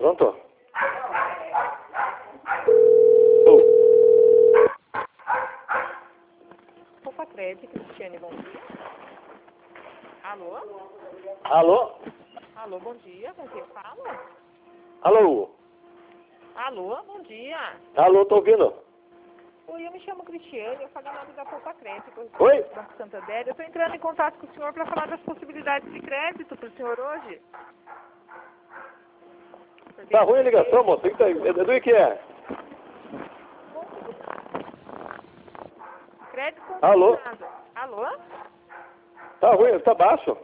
Pronto? Poupa Crédito, Cristiane, bom dia. Alô? Alô? Alô, bom dia, com quem fala? Alô? Alô, bom dia. Alô, tô ouvindo? Oi, eu me chamo Cristiane, eu falo em nome da Poupa Crédito, Oi? do Banco Santander. Eu estou entrando em contato com o senhor para falar das possibilidades de crédito para o senhor hoje. Tá ruim a ligação, moço? Do que é? Crédito Alô? consignado. Alô? Tá ruim, tá baixo?